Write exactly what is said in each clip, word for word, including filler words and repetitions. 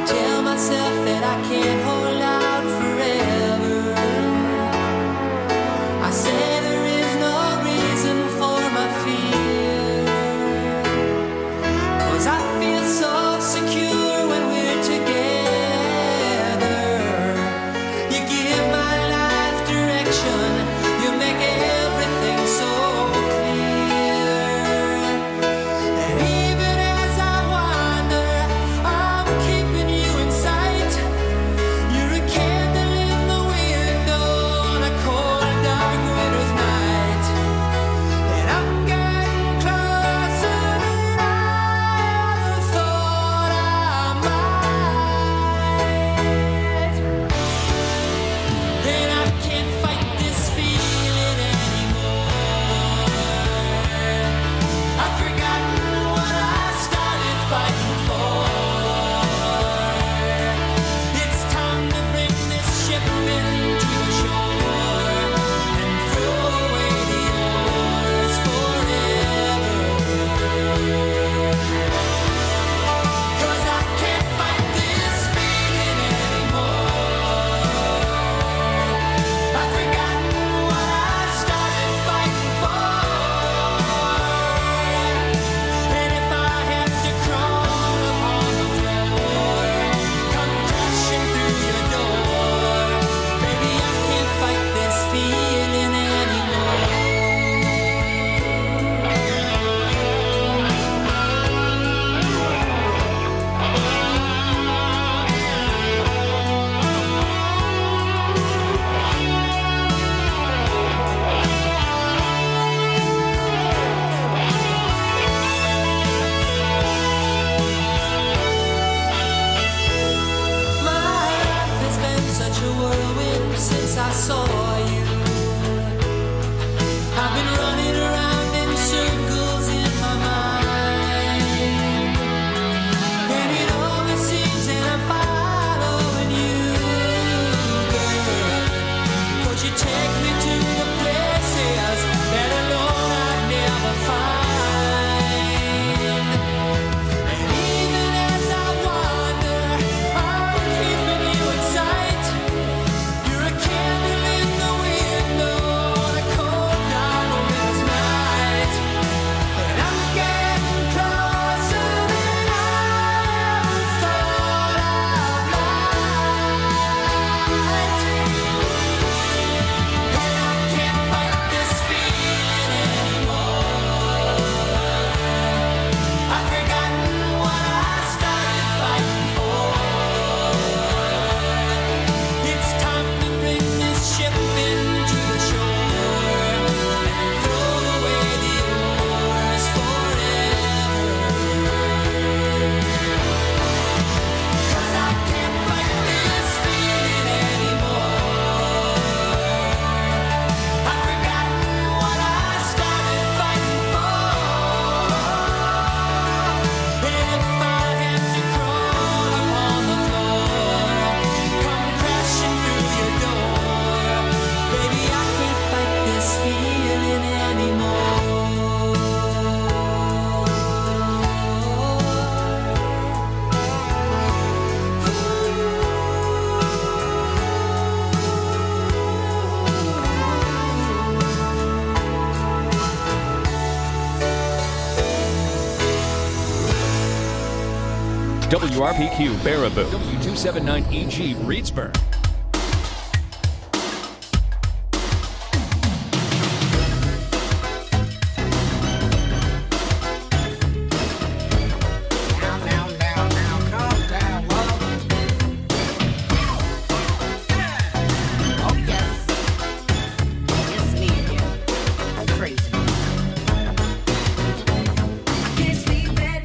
W R P Q Baraboo, W two seventy-nine E G Reedsburg.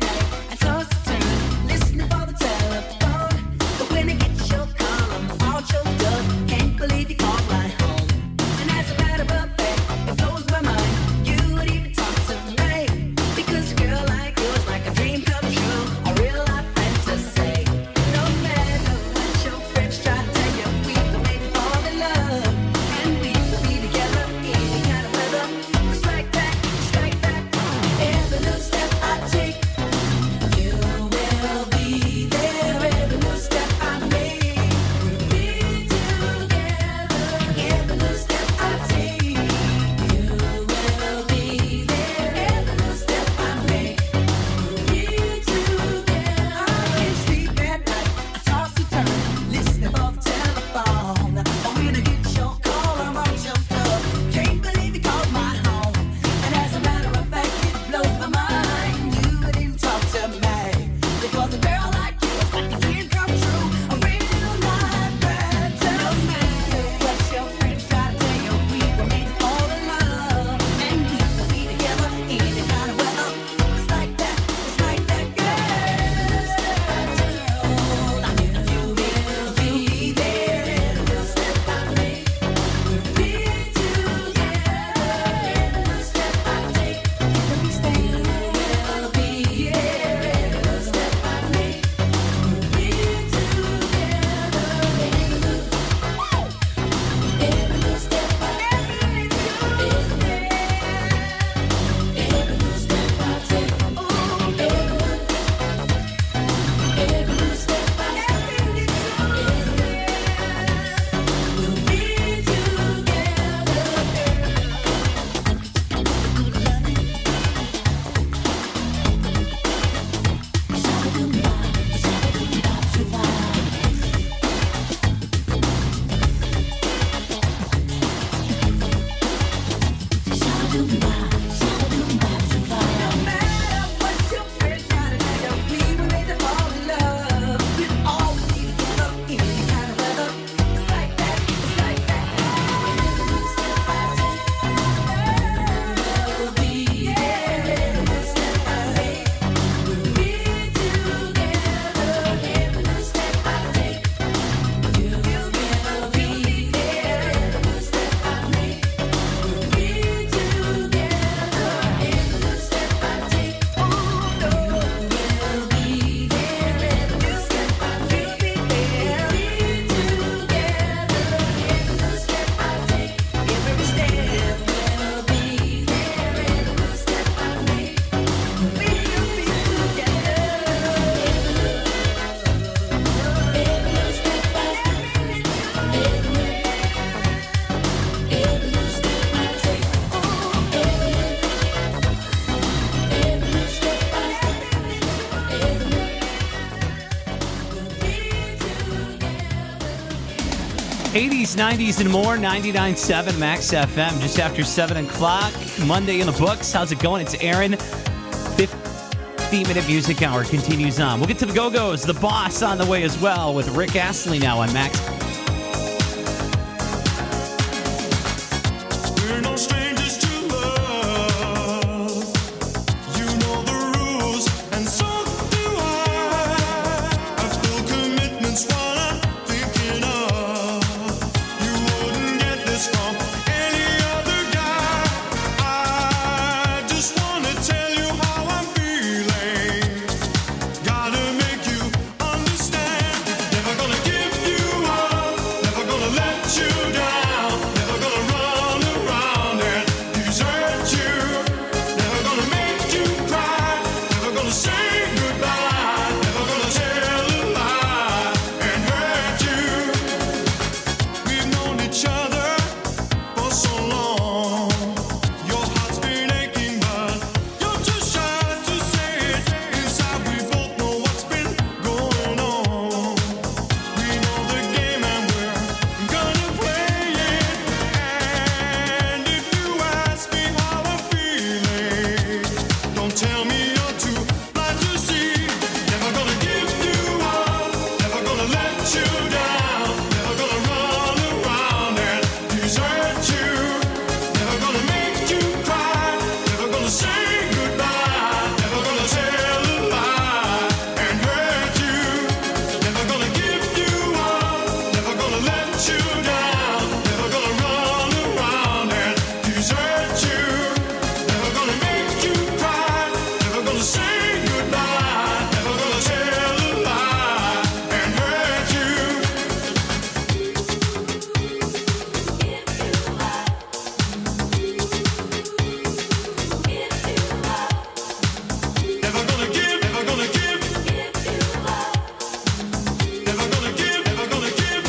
Out eighties, nineties, and more. ninety-nine point seven Max F M. Just after seven o'clock. Monday in the books. How's it going? It's Aaron. fifteen-minute music hour continues on. We'll get to the Go-Go's. The Boss on the way as well with Rick Astley now on Max. We're no strangers to love. You know the rules, and so do I. I feel commitment's what I'm thinking of. You wouldn't get this from any other guy. I just want to tell you how I'm feeling. Gotta make you understand. Never gonna give you up. Never gonna let you down. Never gonna run around and desert you. Never gonna make you cry. Never gonna say goodbye. Never gonna tell a lie and hurt you. We've known each other for so long. Your heart's been aching, but you're too shy to say it. Inside we both know what's been going on. We know the game and we're gonna play it. And if you ask me how I'm feeling, don't tell me you're too blind to see. Never gonna give you up. Never gonna let you down. Never gonna run around and desert you. Never gonna make you cry. Never gonna say goodbye. Never gonna tell a lie and hurt you. Never gonna give you up. Never gonna let you down. Never gonna run around and desert you. Never gonna make you cry. Never gonna say goodbye. Never gonna tell a lie and hurt you. Never gonna give, never gonna give. Never gonna give, never gonna give.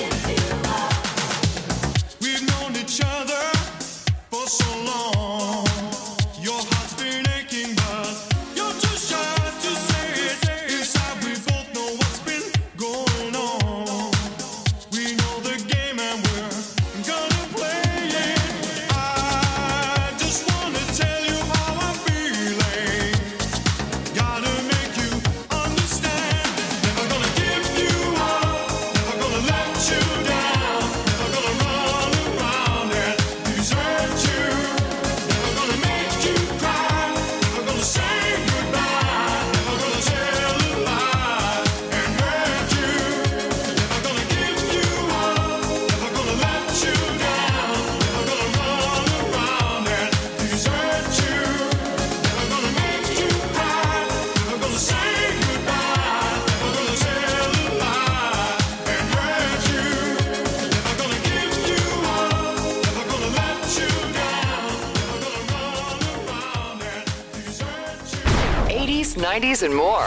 We've known each other for so long. Your heart's been aching, but you're too shy to say it. Inside we both know what's been going on. We know the game and we're gonna play it. I just wanna tell you how I'm feeling. Gotta make you understand. Never gonna give you up. Never gonna let you down. Never gonna run around and desert you. Never gonna make you cry. Never gonna say goodbye. Never gonna tell a lie and hurt you. Never gonna give you up. Never gonna let you down. Never gonna run around and desert you. Never gonna make you cry. Never gonna say goodbye. Never gonna tell a lie and hurt you. Never gonna give you up. Never gonna let you down. Never gonna run around and desert you. eighties, nineties, and more.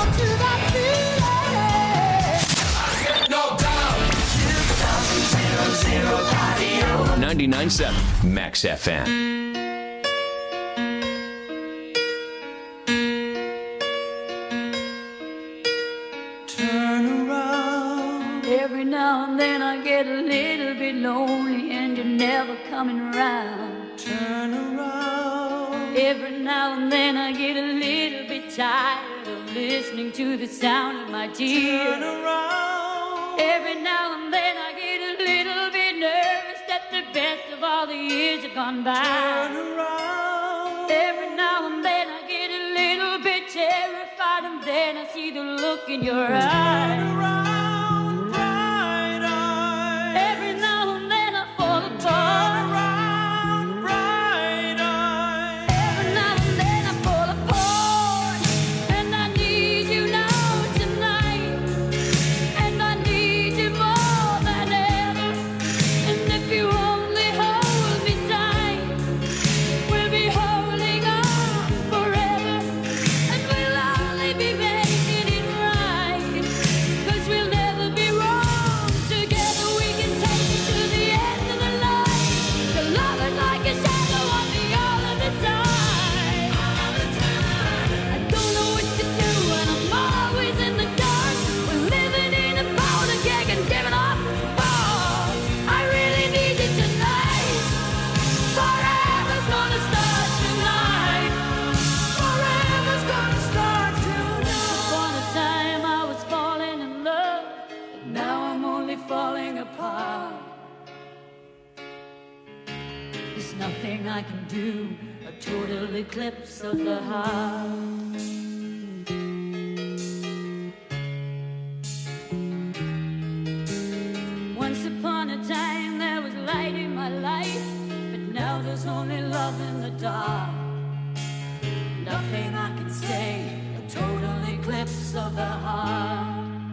ninety-nine point seven Max F M. Turn around. Every now and then I get a little bit lonely and you're never coming around. Turn around. Every now and then I get a little bit tired of listening to the sound of my Turn tears. around. Every now and then I get a little bit nervous that the best of all the years have gone by. Turn around. Every now and then I get a little bit terrified and then I see the look in your eyes. Around, bright eyes. Every now and then I fall apart. Around, bright eyes. Every now and then I fall apart. And I need you now tonight. And I need you more than ever. And if you only hold me tight, we'll be holding on forever. And we'll only be making it right. There's nothing I can do, a total eclipse of the heart. Once upon a time there was light in my life, but now there's only love in the dark. Nothing I can say, a total eclipse of the heart.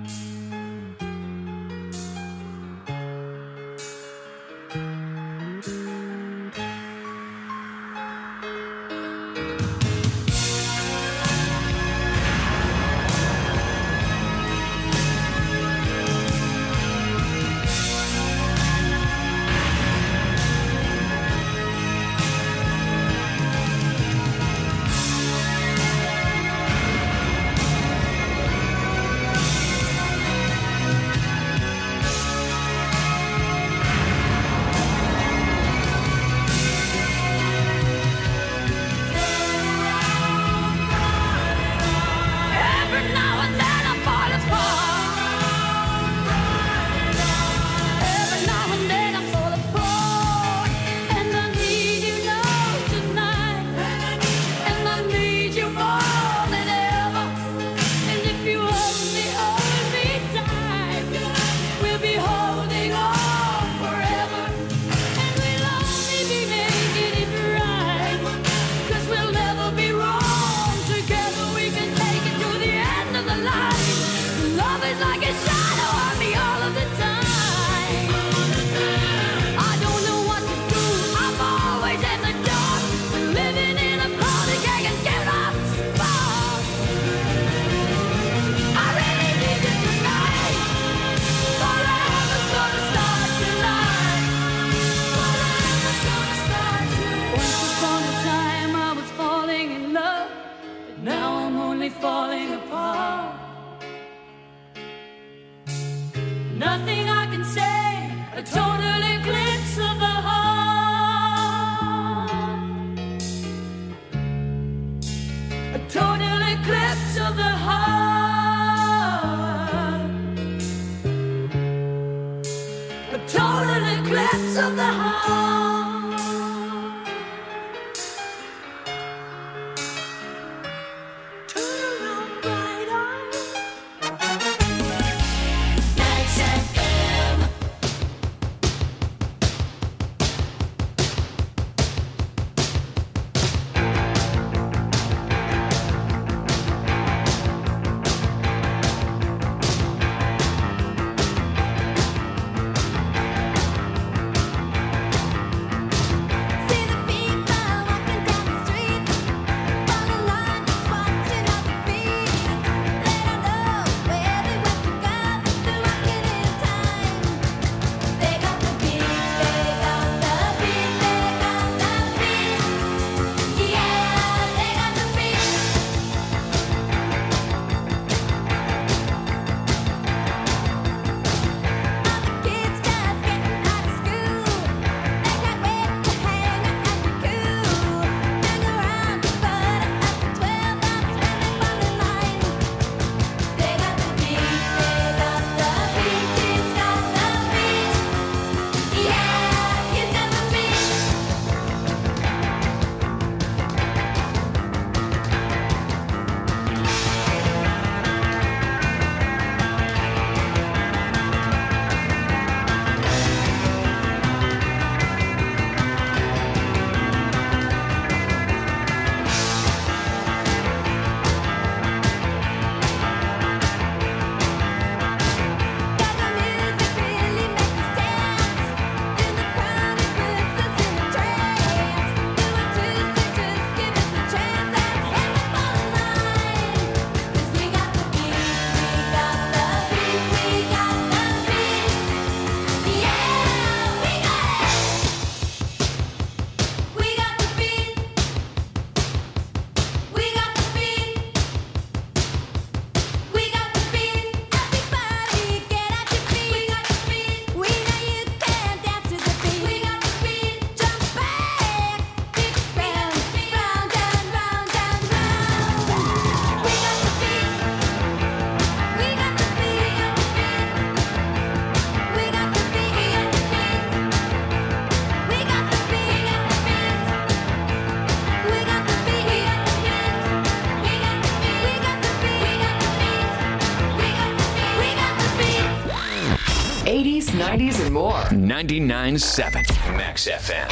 Falling apart. Nothing I can say, a total eclipse of the heart. A total eclipse of the heart. A total eclipse of the heart. Max F M. eighties, nineties, and more. ninety-nine point seven Max F M.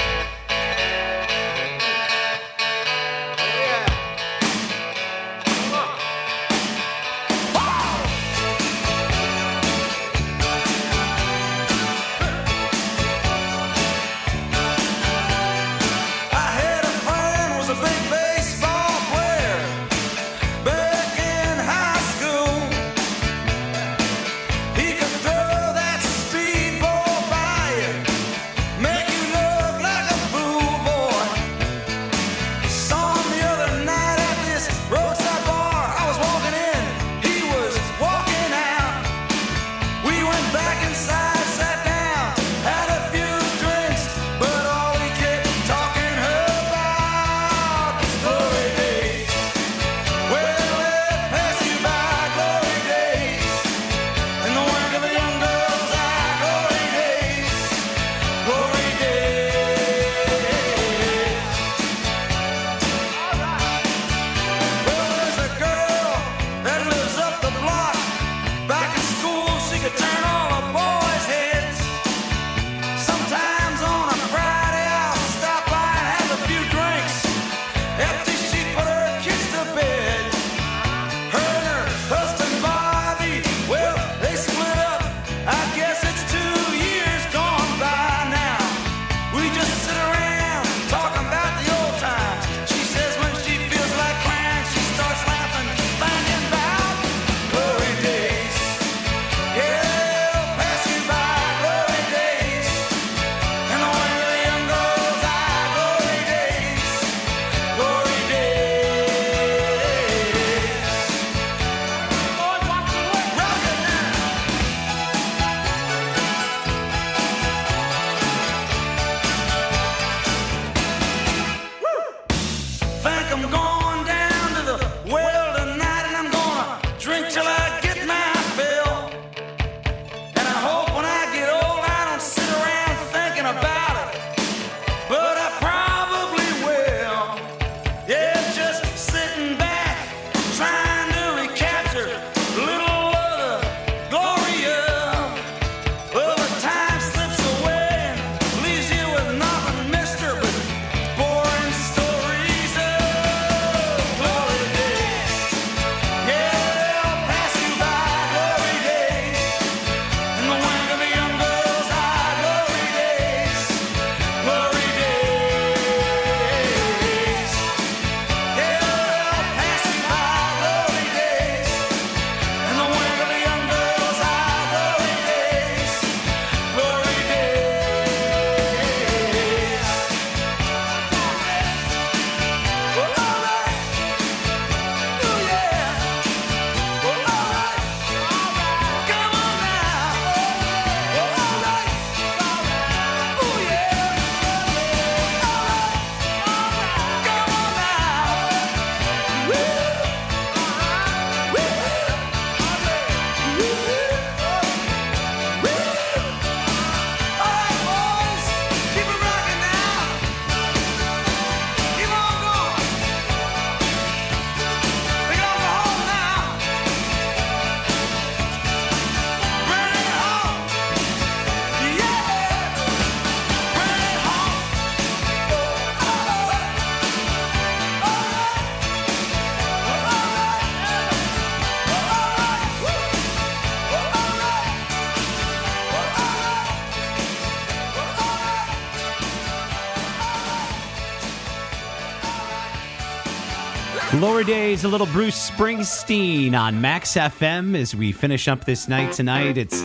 Lower Days, a little Bruce Springsteen on Max F M as we finish up this night tonight. It's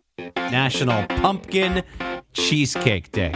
National Pumpkin Cheesecake Day.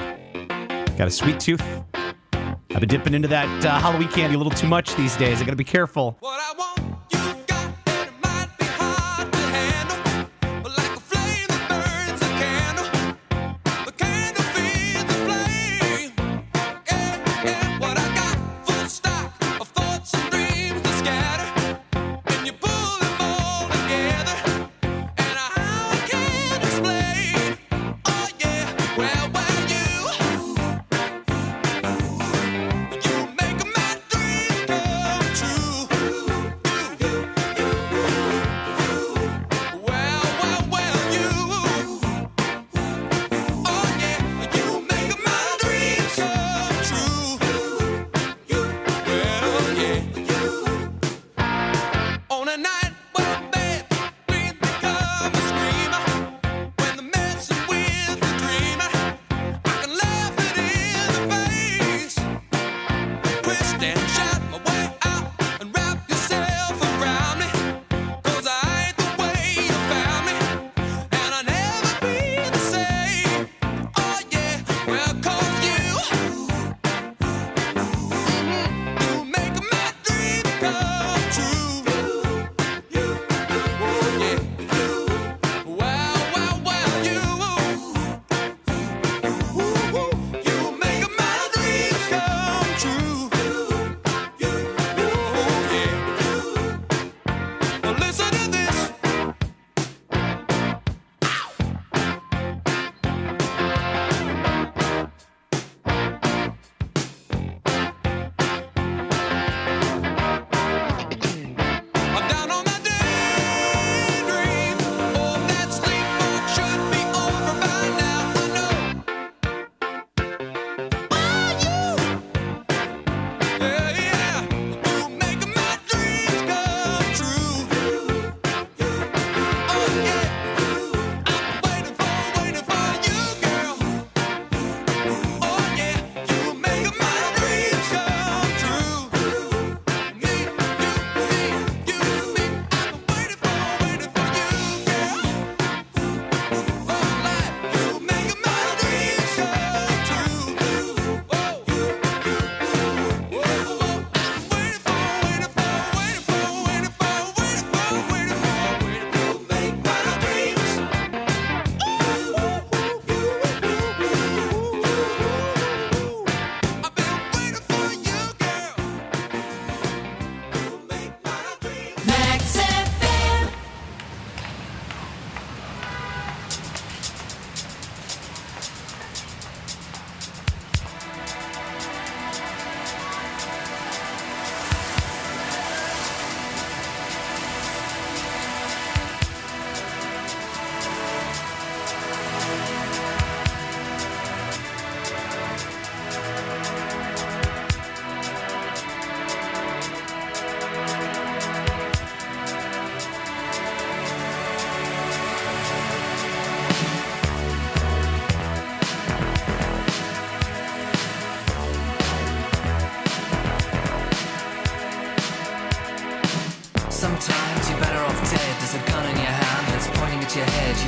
Got a sweet tooth? I've been dipping into that uh, Halloween candy a little too much these days. I got to be careful. What I want, you've got, and it might be hard to handle, but like a flame that burns a candle, the candle feeds the flame. Yeah, yeah, what I got, full stock of thoughts and dreams that scatter, and you pull them all together, and I can't explain. Oh yeah, well, well, you, you make my dreams come true.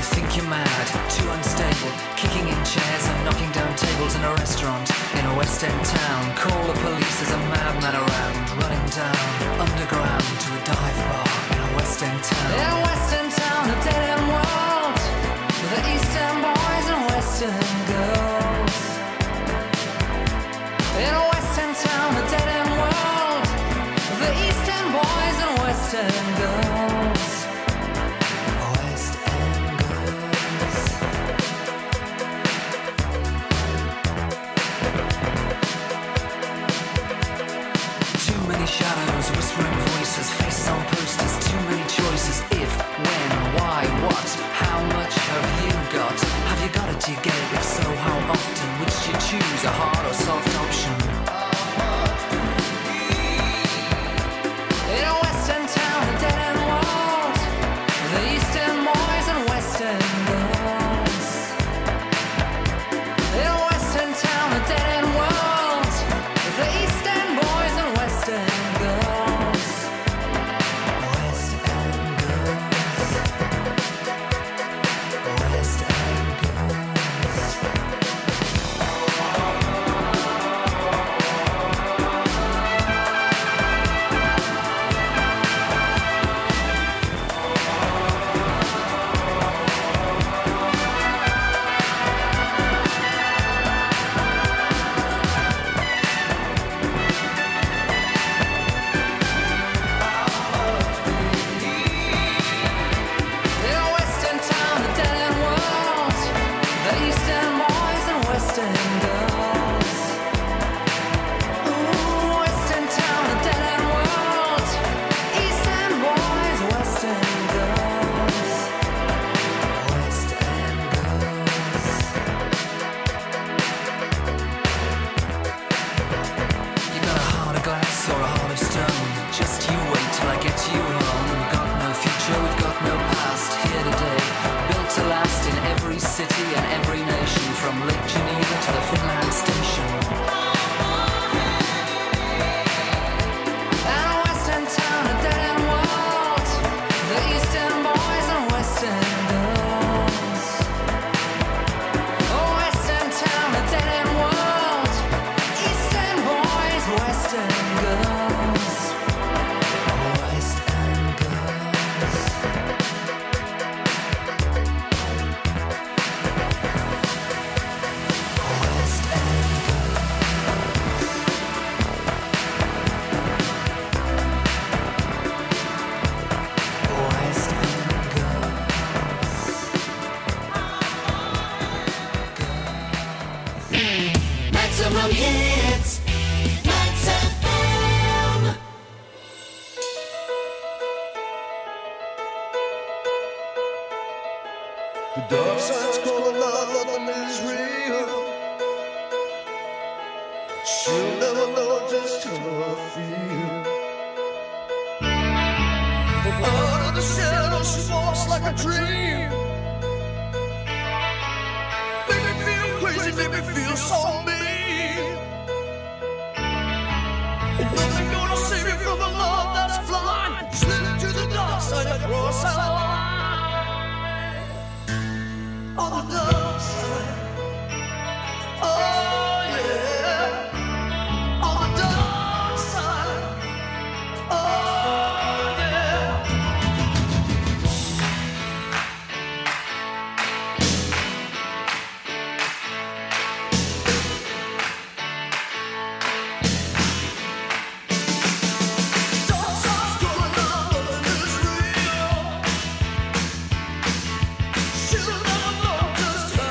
You think you're mad, too unstable, kicking in chairs and knocking down tables in a restaurant in a West End town. Call the police, there's a madman around, running down underground to a dive bar in a West End town. In a West End town, a dead end world, the East End boys and West End girls. In a West End town, a dead end world, the East End boys and West End girls. West End girls. Too many shadows, whispering voices, faces on posters, too many choices. If, when, why, what, how much have you got? Have you got it, do you get it? If so, how often? Which do you choose, a hard or soft option? In a West End town, a dead end world, the East End boys and West End girls. In a West End town, a dead end world, the East End boys and West End girls. West End girls. West End girls. In a West End town, a dead end world, the East End boys and West End girls. Ooh, West End town, a dead end world, East End boys, West End girls. West End girls. You got a heart of glass or a heart of stone. Just you wait till I get you home. We've got no future, we've got no past. Here today, built to last in every city and every nation, from Lake Geneva to the Finland station. And a West End town, a dead end world, the East End boys and West End girls. Oh, West End town, a dead end world, East End boys, West End girls. West End girls. West End girls. West End girls. Maximum hits. Max F M. The dark side's calling out, nothing is real. She'll never know just how I feel. From out of the shadows, she walks like a dream. Make me feel crazy, make me feel so mean. And nothing gonna save me from the love that's blind. Slip to the dark side across that line. On the dark side. Oh yeah. On the dark side. Oh yeah. Dark side's going on, nothing is real. She'll never know just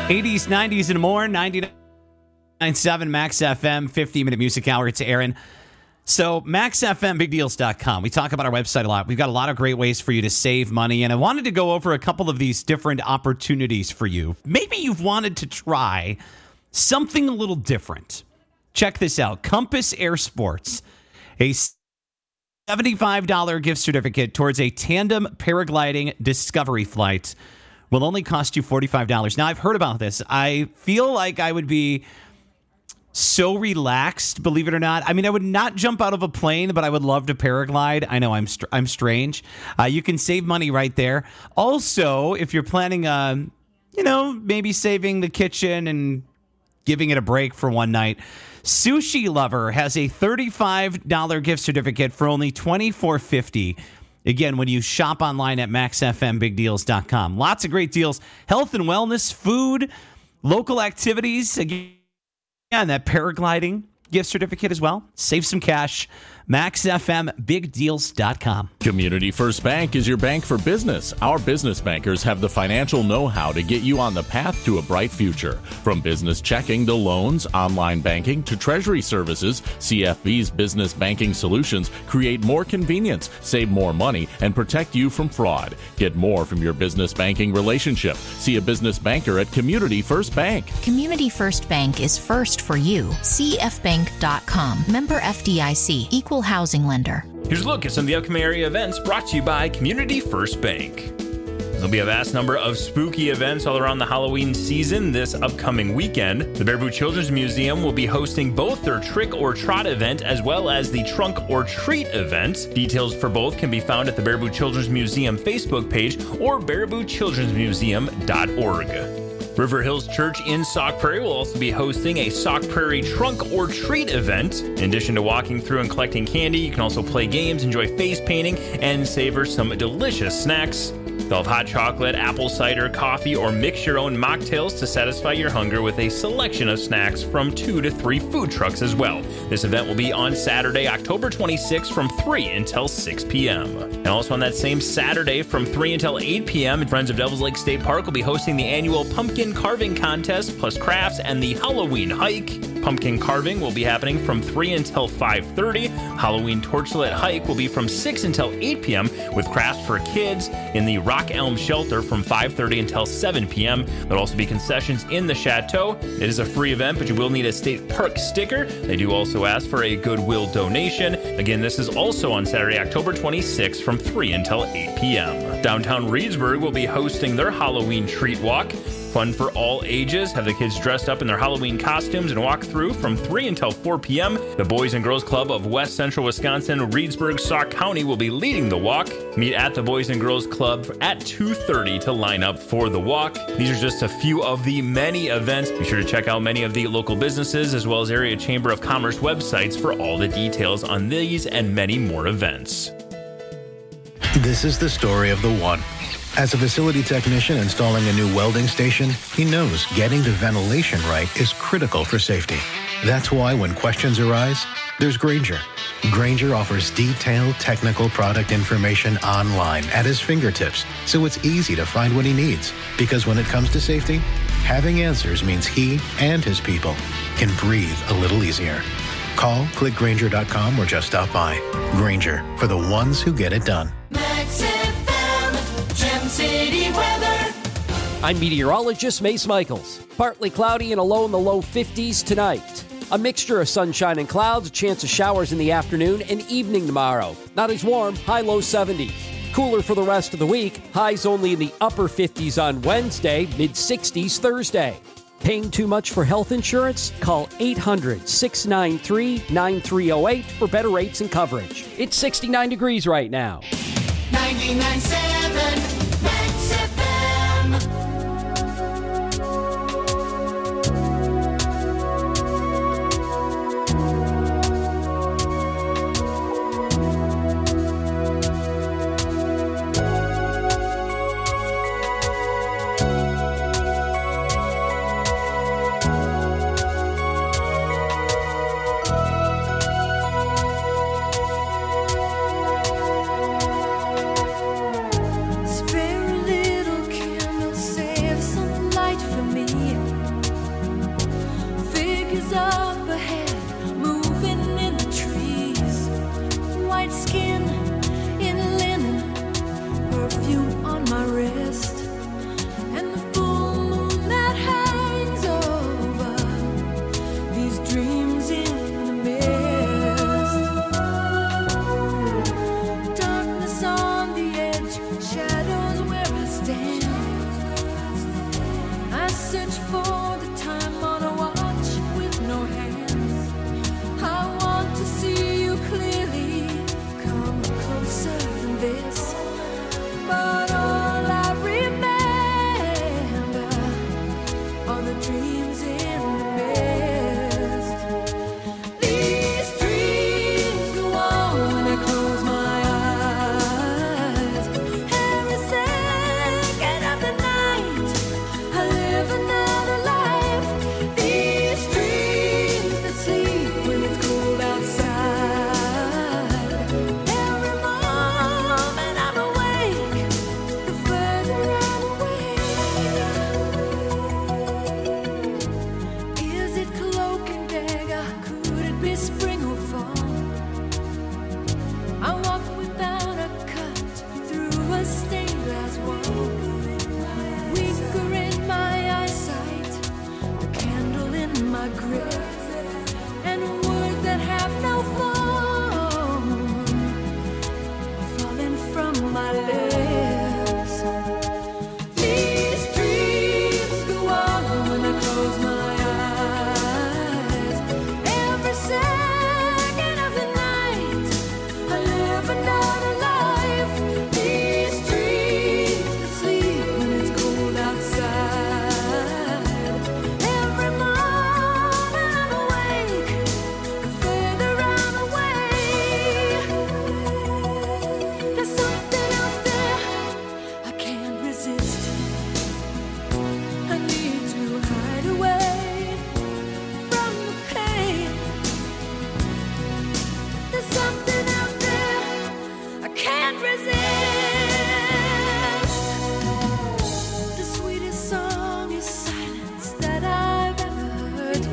eighties, nineties, and more. ninety-nine point seven Max F M, fifty-minute music hour. It's Aaron. So, max f m big deals dot com. We talk about our website a lot. We've got a lot of great ways for you to save money, and I wanted to go over a couple of these different opportunities for you. Maybe you've wanted to try something a little different. Check this out. Compass Air Sports, a seventy-five dollars gift certificate towards a tandem paragliding discovery flight will only cost you forty-five dollars. Now, I've heard about this. I feel like I would be so relaxed, believe it or not. I mean, I would not jump out of a plane, but I would love to paraglide. I know I'm str- I'm strange. Uh, you can save money right there. Also, if you're planning, uh, you know, maybe saving the kitchen and giving it a break for one night, Sushi Lover has a thirty-five dollars gift certificate for only twenty-four fifty. Again, when you shop online at max f m big deals dot com. Lots of great deals. Health and wellness, food, local activities. Again, and that paragliding gift certificate as well. Save some cash. max f m big deals dot com. Community First Bank is your bank for business. Our business bankers have the financial know-how to get you on the path to a bright future. From business checking to loans, online banking to treasury services, C F B's business banking solutions create more convenience, save more money, and protect you from fraud. Get more from your business banking relationship. See a business banker at Community First Bank. Community First Bank is first for you. c f bank dot com. Member F D I C. Equal housing lender. Here's a look at some of the upcoming area events brought to you by Community First Bank. There'll be a vast number of spooky events all around the Halloween season this upcoming weekend. The Baraboo Children's Museum will be hosting both their Trick or Trot event as well as the Trunk or Treat event. Details for both can be found at the Baraboo Children's Museum Facebook page or baraboo children's museum dot org. River Hills Church in Sauk Prairie will also be hosting a Sauk Prairie Trunk or Treat event. In addition to walking through and collecting candy, you can also play games, enjoy face painting, and savor some delicious snacks. They'll have hot chocolate, apple cider, coffee, or mix your own mocktails to satisfy your hunger with a selection of snacks from two to three food trucks as well. This event will be on Saturday, October twenty-sixth from three until six p.m. And also on that same Saturday from three until eight p.m., Friends of Devils Lake State Park will be hosting the annual Pumpkin Carving Contest plus crafts and the Halloween Hike. Pumpkin carving will be happening from three until five thirty. Halloween Torchlit Hike will be from six until eight p.m. with crafts for kids in the Rock Elm Shelter from five thirty until seven p.m. There'll also be concessions in the Chateau. It is a free event, but you will need a state park sticker. They do also ask for a Goodwill donation. Again, this is also on Saturday, October twenty-sixth from three until eight p.m. Downtown Reedsburg will be hosting their Halloween Treat Walk. Fun for all ages. Have the kids dressed up in their Halloween costumes and walk through from three until four p.m. The Boys and Girls Club of West Central Wisconsin, Reedsburg, Sauk County will be leading the walk. Meet at the Boys and Girls Club at two thirty to line up for the walk. These are just a few of the many events. Be sure to check out many of the local businesses as well as Area Chamber of Commerce websites for all the details on these and many more events. This is the story of the one. As a facility technician installing a new welding station, he knows getting the ventilation right is critical for safety. That's why when questions arise, there's Grainger. Grainger offers detailed technical product information online at his fingertips, so it's easy to find what he needs. Because when it comes to safety, having answers means he and his people can breathe a little easier. Call, click Grainger dot com, or just stop by. Grainger, for the ones who get it done. Max F M, Gem City weather. I'm meteorologist Mace Michaels. Partly cloudy and a low in the low fifties tonight. A mixture of sunshine and clouds, a chance of showers in the afternoon and evening tomorrow. Not as warm, high low seventies. Cooler for the rest of the week, highs only in the upper fifties on Wednesday, mid sixties Thursday. Paying too much for health insurance? Call eight hundred, six nine three, nine three zero eight for better rates and coverage. It's sixty-nine degrees right now. ninety-nine point seven Max F M. search for the time on a watch with no hands. I want to see you clearly, come closer than this. But all I remember are the dreams in the mist. These dreams go on when I close my eyes. Every second of the night, I live another life. These dreams that sleep when it's cold outside. Every moment I'm awake, the further I'm away. Is it cloak and dagger? Could it be spring or fall? I walk without a cut through a stained glass wall. Weaker in my eyesight, the candle in my grip, and words that have no form are falling from my lips. These dreams go on when I close my eyes. Every second of the night, I live another life. These dreams that sleep when it's cold outside. Every moment I'm awake, the further I'm away. There's something out there I can't resist. I need to hide away from the pain. There's something out there I can't resist. The sweetest song is silence that I've ever heard.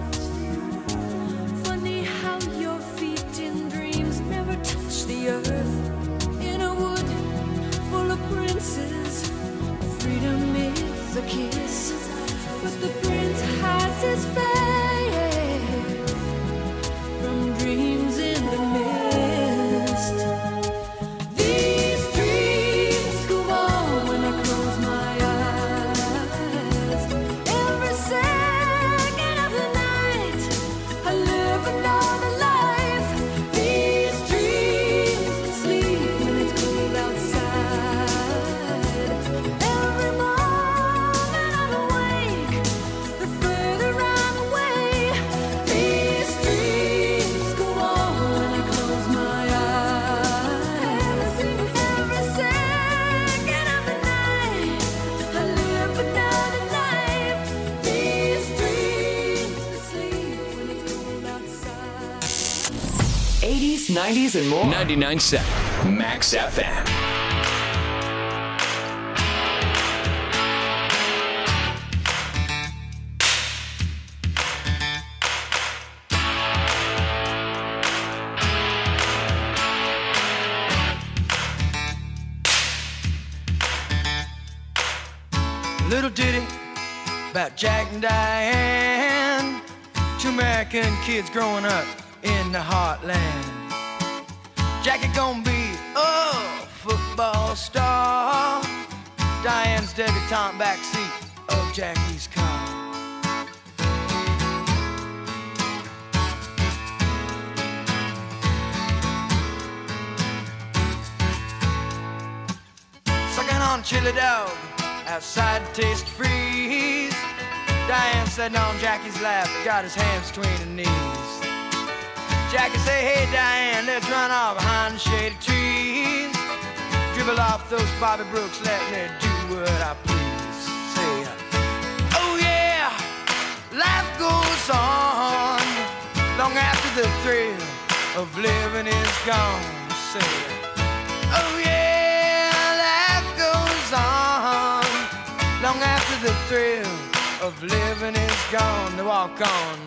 Funny how your feet in dreams never touch the earth. In a wood full of princes, freedom is a kiss, but the prince hides his face from dreams in the mist. These dreams go on when I close my eyes. Every second of the night, I live another life. These dreams that sleep when it's cold outside. Every moment I'm awake, the further I'm away. These dreams go on when I close my eyes. Every second of the night, I live another life. These dreams that sleep when it's cold outside. eighties, nineties, and more. ninety-nine point seven Max F M. Little ditty about Jack and Diane, two American kids growing up in the heartland. Jackie gonna be a football star, Diane's debutante backseat of Jackie's car. Sucking on chili dog outside the taste freeze. Diane sitting on Jackie's lap, got his hands between her knees. Jackie say, hey Diane, let's run off behind the shady trees. Dribble off those Bobby Brooks, let me do what I please. Say, oh yeah, life goes on long after the thrill of living is gone. Say, oh yeah, life goes on long after the thrill of living is gone. They walk on.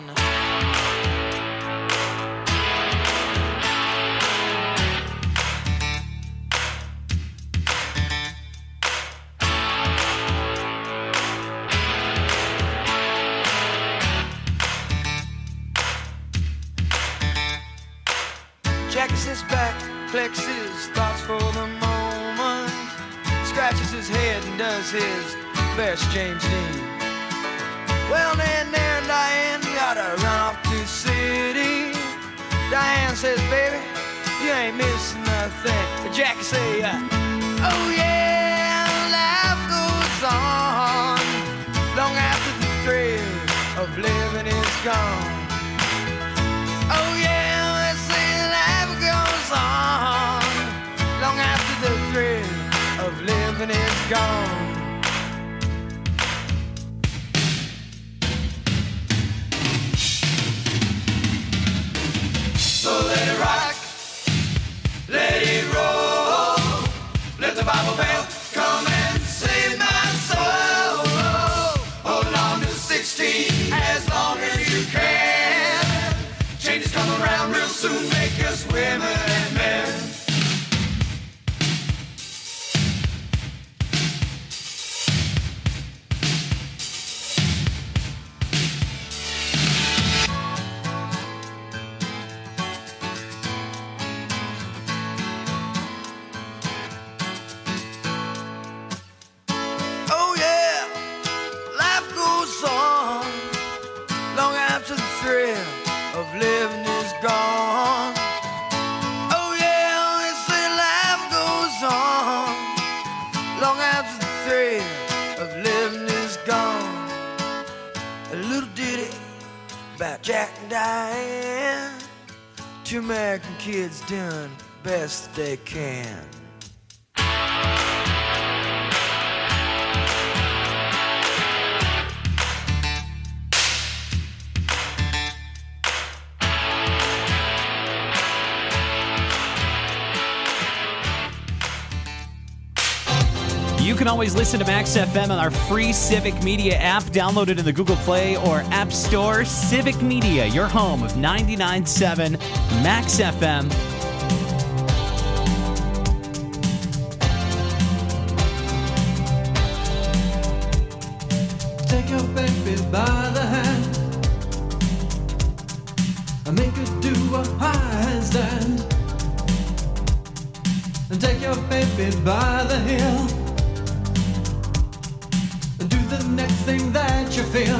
Jackie sits back, flexes thoughts for the moment, scratches his head and does his best James Dean. says, baby, you ain't missing nothing. But Jackie say, uh, oh yeah, life goes on long after the thrill of living is gone. Oh yeah, they say life goes on long after the thrill of living is gone. So let it rock, let it roll, let the Bible belt come and save my soul. Hold on to sixteen as long as you can. Changes come around real soon, make us women and men. Oh yeah, life goes on long after the thrill of living is gone. Oh yeah, they say life goes on long after the thrill of living is gone. A little ditty about Jack and Diane, two American kids doing the best they can. You can always listen to Max F M on our free Civic Media app. Download it in the Google Play or App Store. Civic Media, your home of ninety-nine point seven Max F M. Take your baby by the hand and make her do a handstand. And take your baby by the heel and do the next thing that you feel.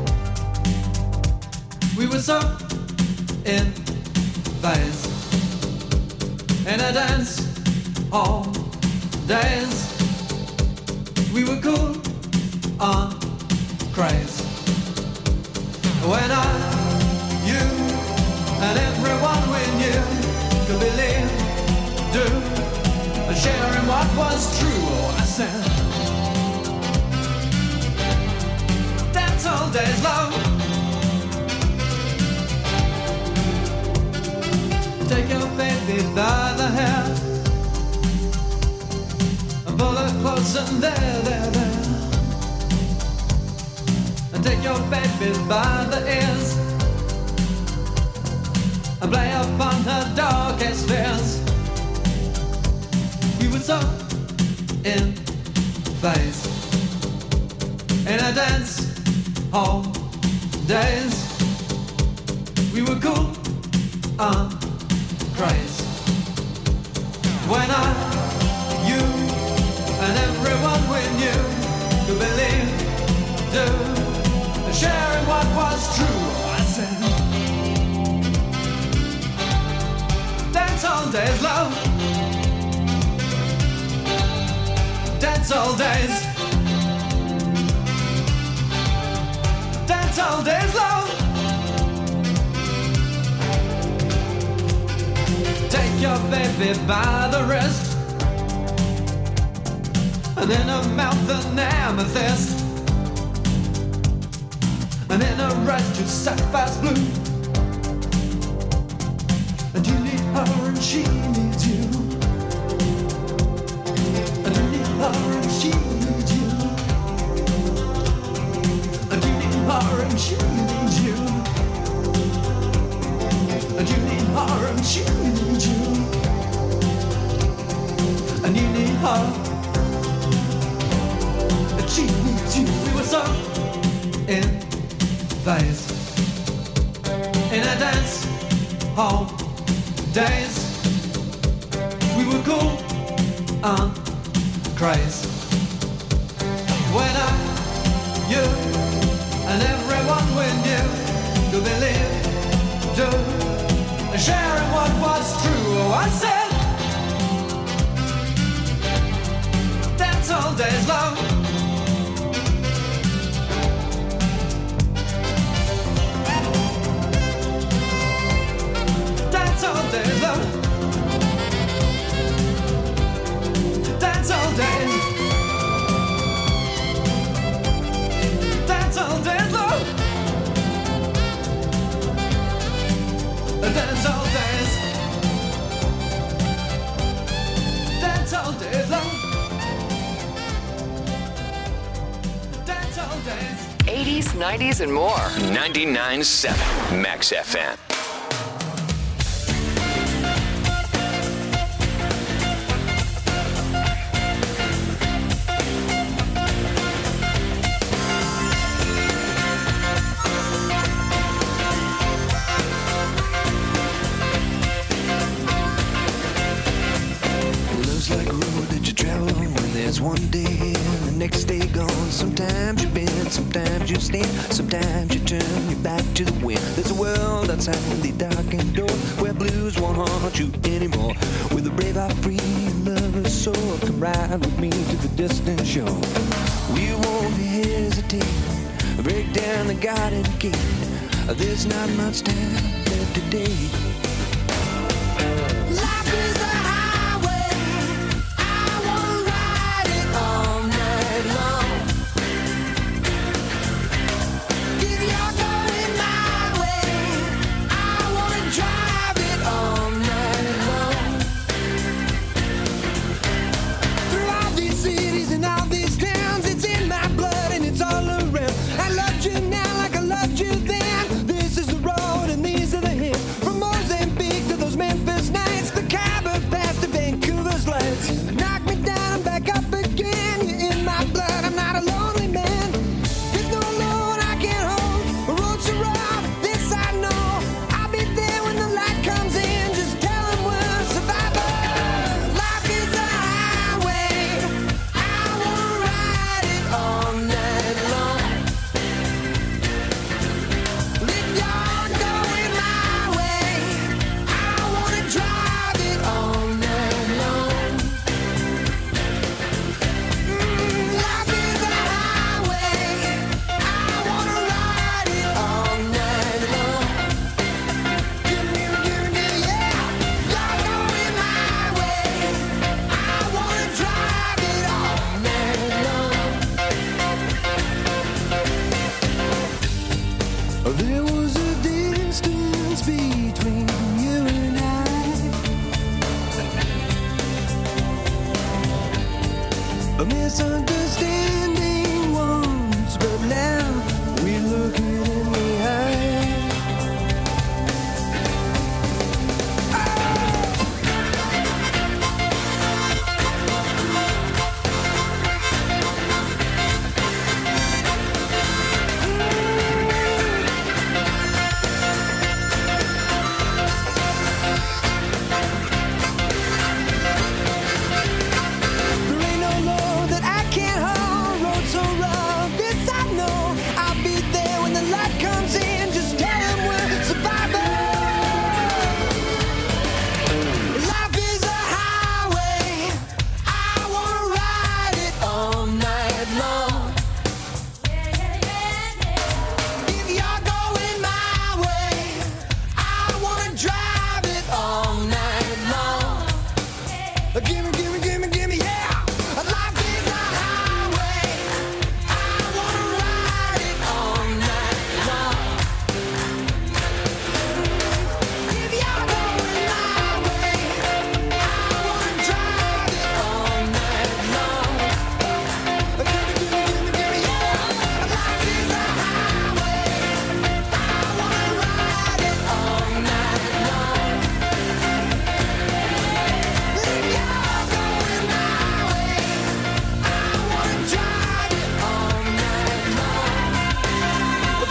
We were so in phase in a dance all days. We were cool on craze. When I, you, and everyone we knew could believe, do, and share in what was true. Oh, I said, dance all days long. Take your baby by the hair and pull her close and there, there, there. And take your baby by the ears and play upon her darkest fears. We were so in phase in a dance hall days. We were cool on craze. When I, you, and everyone we knew could believe, do, and share in what was true. I said, dance all days, love. Dance all days. Dance all days, love. Take your baby by the wrist and in her mouth an amethyst, and in her eyes two sapphires blue. And you need her and she needs you. And you need her and she needs you. And you need her and she needs you. And you need her and she needs you. And you need her and she needs you. We were so in phase in a dance hall days. We were cool on craze. When I, you, and everyone we knew to believe, do, and share in what all days long. Dance all days long. Dance all day. Dance all days long. Dance all days. Dance all days long. Dance all days. eighties, nineties, and more. ninety-nine point seven Max F M. Love's like a road that you travel on when there's one day here and the next day gone. Sometimes you bend, sometimes you stand, sometimes you turn your back to the wind. There's a world outside the darkened door where blues won't haunt you anymore. With a brave heart free and lover's soul, come ride with me to the distant shore. We won't hesitate, break down the garden gate. There's not much time left today. Life is a highway, I wanna ride it all night long. If you're going my way, I wanna drive it all night long. Through all these cities and all these towns, it's in my blood and it's all around. I loved you now like I loved you then. This is the road and these are the hills. From Mozambique to those Memphis nights, the Khyber Pass to Vancouver's lights. Knock me down and back up again. You're in my blood, I'm not a lonely man. There's no Lord I can't hold. The road's so rough, this I know. I'll be there when the light comes in. Just tell them we're survivors. Life is a highway, I wanna ride it all night long. If you're going my way, I wanna drive it all night long. Mm, life is a highway, I wanna ride it all night long. Give me, give me, give me, yeah. You're going my way, I wanna drive it all night long. There was a distance between you and I, a misunderstanding once, but now we look it in the eye. There ain't no load that I can't hold. Road so rough, this I know. I'll be there when the light comes in. Just tell them we're survivors. Life is a highway, I wanna ride it all night long. If you're going my way, I wanna drive it all night long. Gimme, gimme, gimme, gimme, yeah. Life is a highway, I wanna ride it all night long. If you're going my way, I wanna drive it all night long. Gimme, gimme, gimme, gimme, yeah. Life is a highway, I wanna ride it all night long. If you're going my way, I wanna drive it all night long.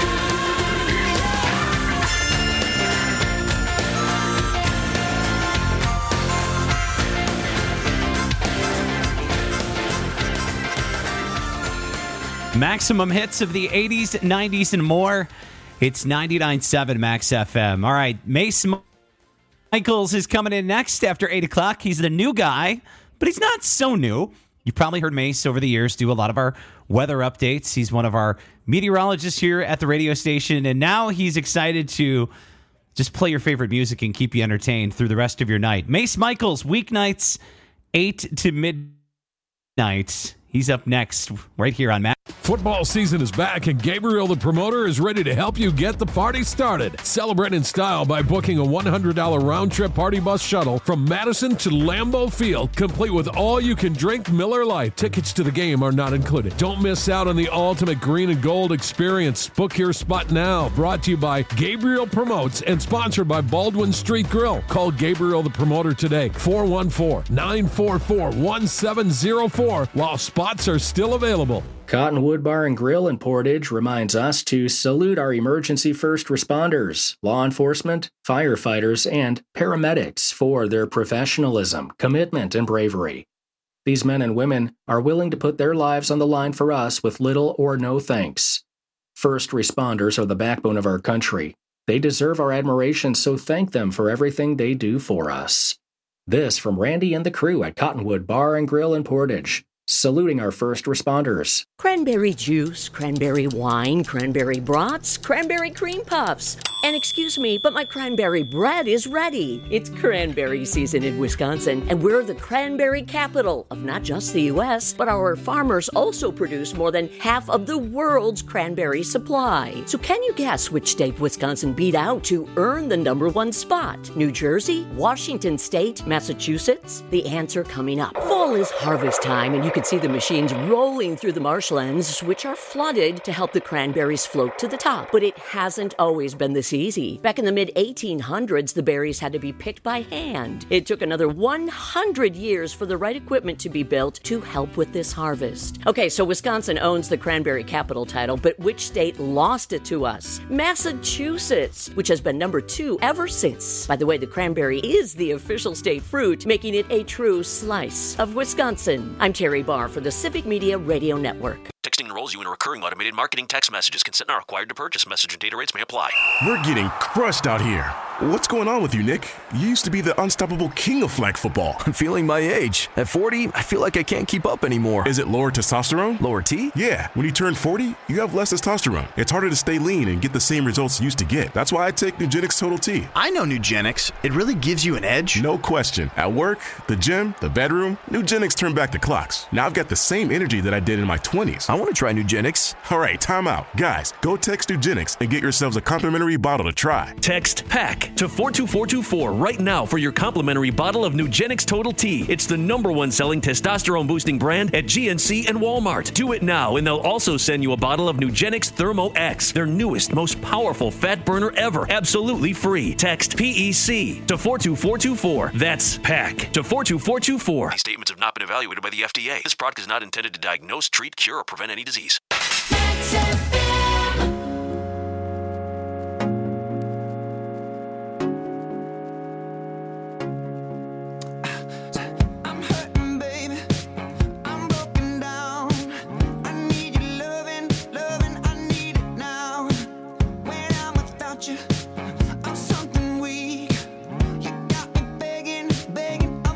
Maximum hits of the eighties, nineties, and more. It's ninety-nine point seven Max F M. All right, Mace Michaels is coming in next after eight o'clock. He's the new guy, but he's not so new. You've probably heard Mace over the years do a lot of our weather updates. He's one of our meteorologists here at the radio station, and now he's excited to just play your favorite music and keep you entertained through the rest of your night. Mace Michaels, weeknights, eight to midnight. He's up next right here on Mac. Football season is back, and Gabriel the Promoter is ready to help you get the party started. Celebrate in style by booking a one hundred dollars round-trip party bus shuttle from Madison to Lambeau Field, complete with all-you-can-drink Miller Lite. Tickets to the game are not included. Don't miss out on the ultimate green and gold experience. Book your spot now. Brought to you by Gabriel Promotes and sponsored by Baldwin Street Grill. Call Gabriel the Promoter today, four one four, nine four four, one seven zero four, while spots are still available. Cottonwood Bar and Grill in Portage reminds us to salute our emergency first responders, law enforcement, firefighters, and paramedics for their professionalism, commitment, and bravery. These men and women are willing to put their lives on the line for us with little or no thanks. First responders are the backbone of our country. They deserve our admiration, so thank them for everything they do for us. This from Randy and the crew at Cottonwood Bar and Grill in Portage, saluting our first responders. Cranberry juice, cranberry wine, cranberry brats, cranberry cream puffs. And excuse me, but my cranberry bread is ready. It's cranberry season in Wisconsin, and we're the cranberry capital of not just the U S, but our farmers also produce more than half of the world's cranberry supply. So can you guess which state Wisconsin beat out to earn the number one spot? New Jersey, Washington State, Massachusetts? The answer coming up. Fall is harvest time, and you can see the machines rolling through the marshlands, which are flooded to help the cranberries float to the top. But it hasn't always been this easy. Back in the mid eighteen hundreds, the berries had to be picked by hand. It took another one hundred years for the right equipment to be built to help with this harvest. Okay, so Wisconsin owns the cranberry capital title, but which state lost it to us? Massachusetts, which has been number two ever since. By the way, the cranberry is the official state fruit, making it a true slice of Wisconsin. I'm Terry Barr for the Civic Media Radio Network. Texting enrolls you in a recurring automated marketing text messages. Consent not required to purchase. Message and data rates may apply. We're getting crushed out here. What's going on with you, Nick? You used to be the unstoppable king of flag football. I'm feeling my age. At forty, I feel like I can't keep up anymore. Is it lower testosterone? Lower T? Yeah. When you turn forty, you have less testosterone. It's harder to stay lean and get the same results you used to get. That's why I take Nugenix Total T. I know Nugenix. It really gives you an edge. No question. At work, the gym, the bedroom, Nugenix turned back the clocks. Now I've got the same energy that I did in my twenties. I want to try Nugenix. All right, time out. Guys, go text Nugenix and get yourselves a complimentary bottle to try. Text PACK to four two four two four right now for your complimentary bottle of Nugenix Total T. It's the number one selling testosterone boosting brand at G N C and Walmart. Do it now, and they'll also send you a bottle of Nugenix Thermo X, their newest, most powerful fat burner ever, absolutely free. Text P E C to four two four two four. That's PACK to four two four two four. These statements have not been evaluated by the F D A. This product is not intended to diagnose, treat, cure, or prevent any disease.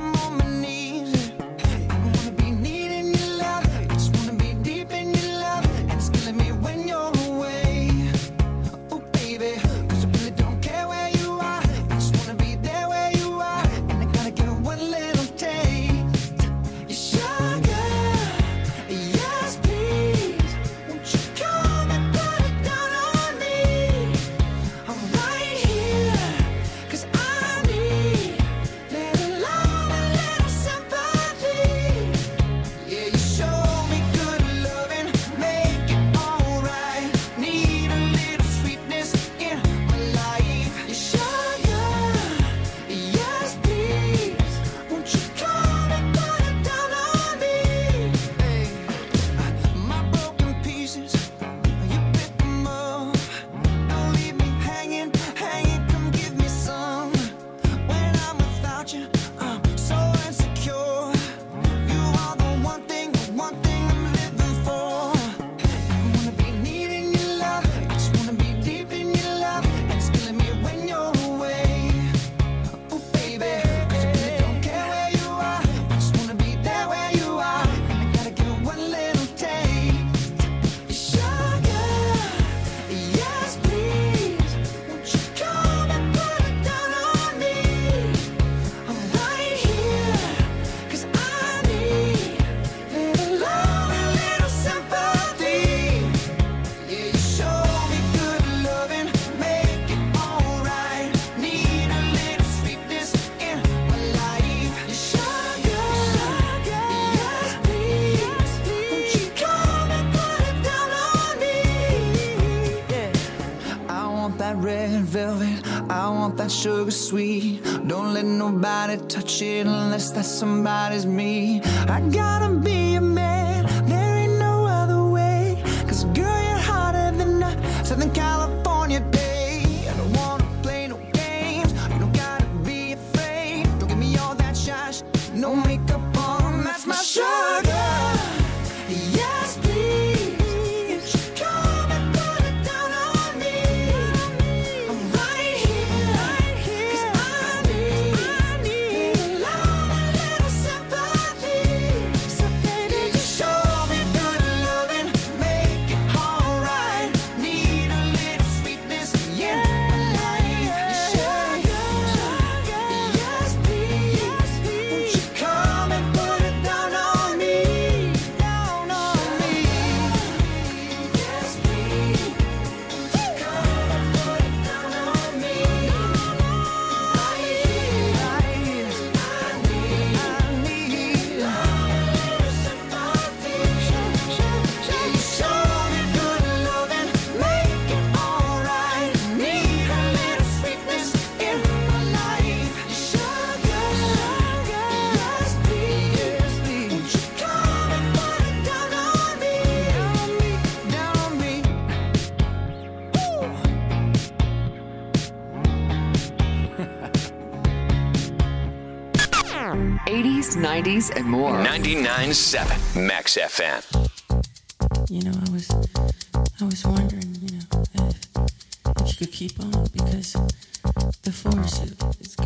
Deep in your love, red velvet. I want that sugar sweet. Don't let nobody touch it unless that somebody's me. I gotta be a man, there ain't no other way. Cause girl, you're hotter than a Southern California day. I don't wanna play no games, you don't gotta be afraid. Don't give me all that shush, no makeup on, that's my sugar. Yes, please, come and put it down on me. I'm right here, right here, 'cause I need, I need a love, a little sympathy. So baby, just show me good loving, make it alright. Need a little sweetness in my life. Sugar, yes please, won't you come and put it down on me, down on me. Yes please, come and put it down on me. Right here, right here, I need, I need love, a little sympathy. You show me good loving, make it alright. Need a little sweetness in my life. Sugar, yes please, won't you come and put it down on me, down on me, down on me. eighties, nineties, and more. ninety-nine point seven Max F M. You know, I was, I was wondering, you know, if, if you could keep on because the force is, is